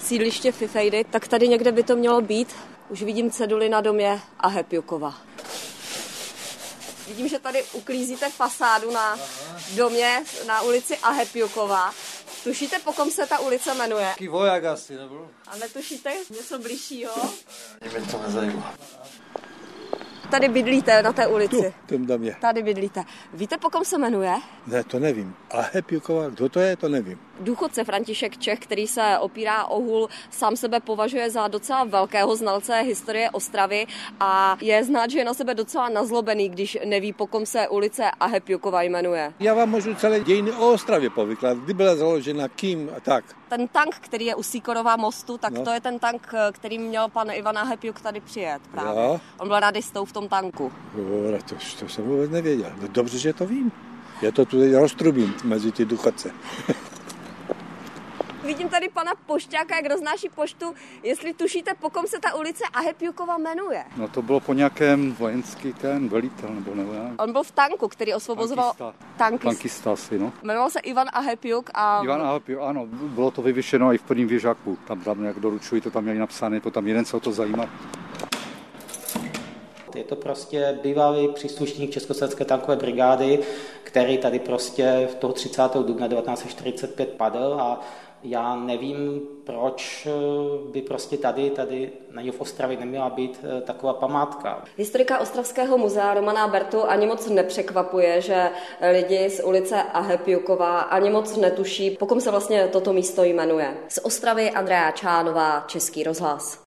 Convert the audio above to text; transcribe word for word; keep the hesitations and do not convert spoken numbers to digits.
sídliště Fifejdy, tak tady někde by to mělo být. Už vidím ceduly na domě Ahepjukova. Vidím, že tady uklízíte fasádu na domě na ulici Ahepjukova. Tušíte, po kom se ta ulice jmenuje? Taký voják asi, nebo? A netušíte něco bližšího? Mě to nezajímá. Tady bydlíte na té ulici? Tu, v tom domě. Tady bydlíte. Víte, po kom se jmenuje? Ne, to nevím. Ahepjukova, kdo to je, to nevím. Důchodce František Čech, který se opírá o hůl, sám sebe považuje za docela velkého znalce historie Ostravy a je znát, že je na sebe docela nazlobený, když neví, po kom se ulice Ahepjukova jmenuje. Já vám můžu celé dějiny o Ostravě povykládat, kdy byla založena, kým a tak. Ten tank, který je u Síkorova mostu, tak no. To je ten tank, který měl pan Ivan Ahepjuk tady přijet právě. Jo. On byl radistou v tom tanku. Jo, to, to jsem vůbec nevěděl. Dobře, že to vím. Já to tu roztrubím mezi ty důchodce. Vidím tady pana Pošťáka, jak roznáší poštu. Jestli tušíte, po kom se ta ulice Ahepjukova jmenuje? No to bylo po nějakém vojenský ten velitel, nebo nebo já. On byl v tanku, který osvobozoval tankista. Tankista asi, no. Jmenoval se Ivan Ahepjuk a... Ivan Ahepjuk, ano, bylo to vyvěšeno i v prvním věžáku. Tam, tam jak doručují, to tam měli napsané, to tam jeden se o to zajímá. Je to prostě bývalý příslušník Československé tankové brigády, který tady prostě v toho třicátého dubna devatenáct set čtyřicet pět padl a já nevím, proč by prostě tady, tady na něj v Ostravě neměla být taková památka. Historika Ostravského muzea Romana Bertu ani moc nepřekvapuje, že lidi z ulice Ahepjukova ani moc netuší, po kom se vlastně toto místo jmenuje. Z Ostravy Andrea Čánová, Český rozhlas.